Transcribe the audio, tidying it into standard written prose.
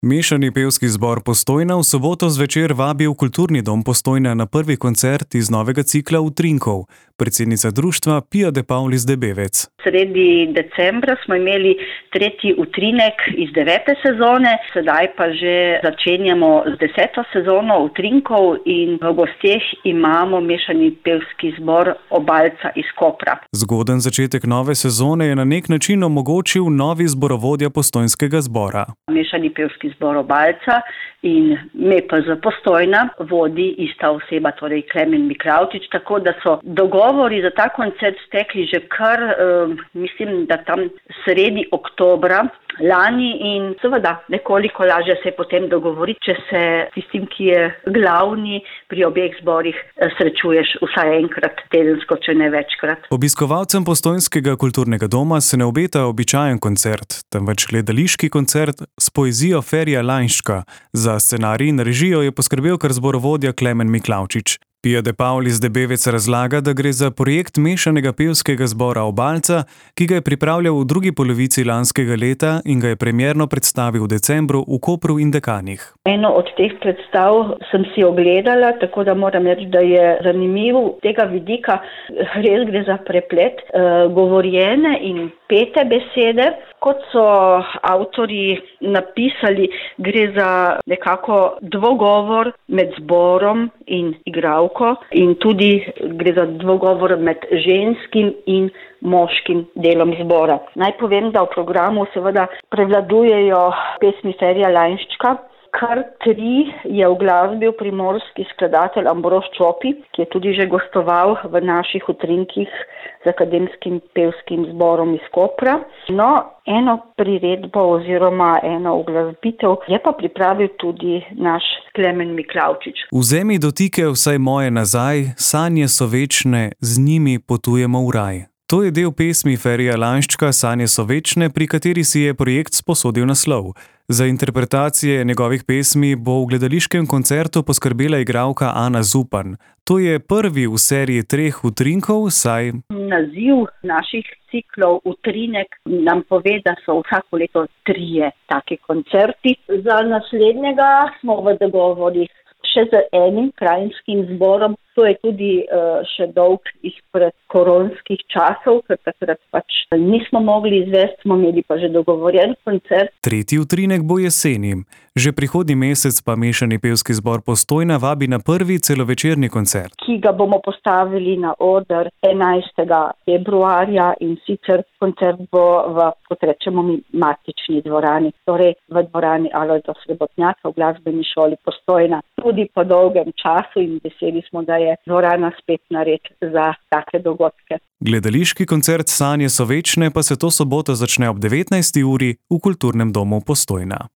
Mešani pevski zbor Postojna v soboto zvečer vabi v Kulturni dom Postojna na prvi koncert iz novega cikla Utrinkov. Predsednica društva Pia de Paulis de Bevec. Sredi decembra smo imeli tretji utrinek iz 9. sezone, sedaj pa že začenjamo z 10. sezono Utrinkov in v gosteh imamo mešani pevski zbor Obalca iz Kopra. Zgoden začetek nove sezone je na nek način omogočil novi zborovodja Postojnskega zbora. Mešani pevski zbor Obalca in MEPZ Postojna vodi ista oseba, torej Klemen Miklavčič, tako da so dogovori za ta koncert stekli že kar, mislim, da tam sredi oktobra lani in seveda nekoliko lažje se je potem dogovoriti, če se tistim, ki je glavni pri obeh zborih, srečuješ vsaj enkrat tedensko, če ne večkrat. Obiskovalcem Postojnskega kulturnega doma se ne obeta običajen koncert, temveč gledališki koncert s poezijo Ferija Lainščka. Za scenarij in režijo je poskrbel kar zborovodja Klemen Miklavčič. Pia de Paulis de Bevec razlaga, da gre za projekt mešanega pevskega zbora Obalca, ki ga je pripravljal v drugi polovici lanskega leta in ga je premierno predstavil v decembru v Kopru in Dekanih. Eno od teh predstav sem si ogledala, tako da moram reči, da je zanimivo tega vidika. Res gre za preplet govorjene in pete besede. Kot so avtorji napisali, gre za nekako dvogovor med zborom in igralko in tudi gre za dvogovor med ženskim in moškim delom zbora. Naj povem, da v programu seveda prevladujejo pesmi Ferija Lainščka. Kar 3 je uglasbil primorski skladatelj Ambrož Čopi, ki je tudi že gostoval v naših utrinkih z akademskim pevskim zborom iz Kopra. No, eno priredbo oziroma eno uglasbitev je pa pripravil tudi naš Klemen Miklavčič. Vzemi dotike vsaj moje nazaj, sanje so večne, z njimi potujemo v raj. To je del pesmi Ferija Lainščka Sanje so večne, pri kateri si je projekt sposodil naslov. Za interpretacije njegovih pesmi bo v gledališkem koncertu poskrbela igralka Ana Zupan. To je prvi v seriji 3 utrinkov, saj naziv naših ciklov Utrinek nam pove, da so vsako leto 3 taki koncerti. Za naslednjega smo v dogovorih še z enim krajinskim zborom. To je tudi še dolg izpred koronskih časov, ker takrat pač nismo mogli izvesti, smo imeli pa že dogovorjen koncert. Tretji utrinek bo jeseni. Že prihodnji mesec pa mešani pevski zbor Postojna vabi na prvi celovečerni koncert, ki ga bomo postavili na oder 11. februarja in sicer koncert bo v, kot rečemo mi, matični dvorani, torej v dvorani Alojza Srebotnjaka v glasbeni šoli Postojna. Tudi po dolgem času in veseli smo, da je dvorana spet nared za take dogodke. Gledališki koncert Sanje so večne pa se to soboto začne ob 19. uri v Kulturnem domu Postojna.